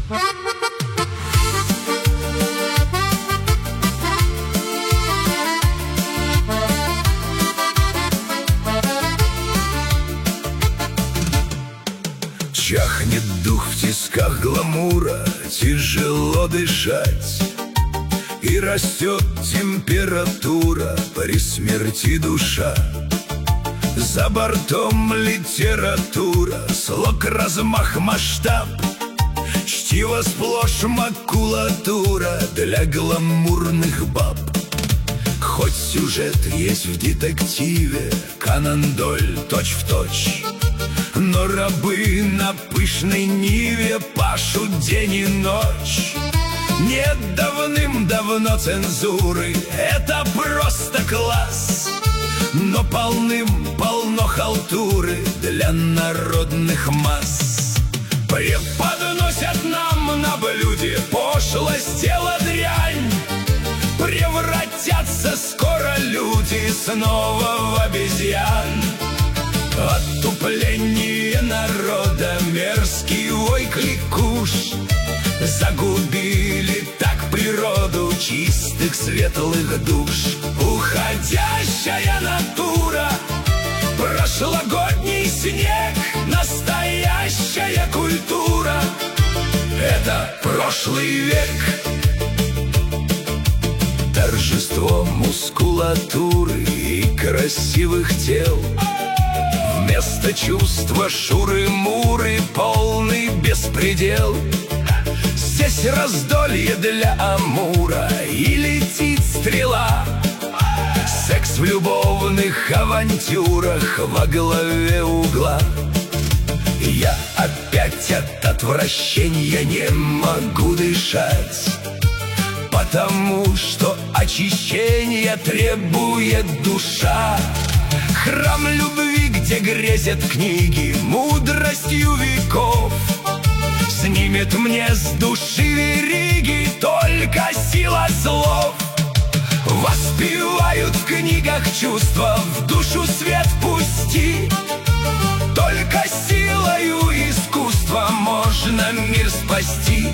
Чахнет дух в тисках гламура, тяжело дышать, и растет температура, при смерти душа. За бортом литература, слог, размах, масштаб, чтиво сплошь макулатура для гламурных баб. Хоть сюжет есть в детективе, Конан Дойль точь-в-точь, но рабы на пышной ниве пашут день и ночь. Нет давным-давно цензуры, это просто класс, но полным-полно халтуры для народных масс. Преподносят нам на блюде пошлость, дела дрянь. Превратятся скоро люди снова в обезьян. Отупление народа, мерзкий вой кликуш, загубили так природу чистых светлых душ. Уходящая натура, прошлогодний снег, настоящая культура — это прошлый век. Торжество мускулатуры и красивых тел, вместо чувства шуры-муры полный беспредел. Здесь раздолье для амура и летит стрела. Секс в любовных авантюрах во главе угла. Я опять от отвращения не могу дышать, потому что очищение требует душа. Храм любви, где грезят книги мудростью веков, снимет мне с души вериги только сила слов. Воспевают в книгах чувства, в душу свет пусти. Только силою искусства можно мир спасти.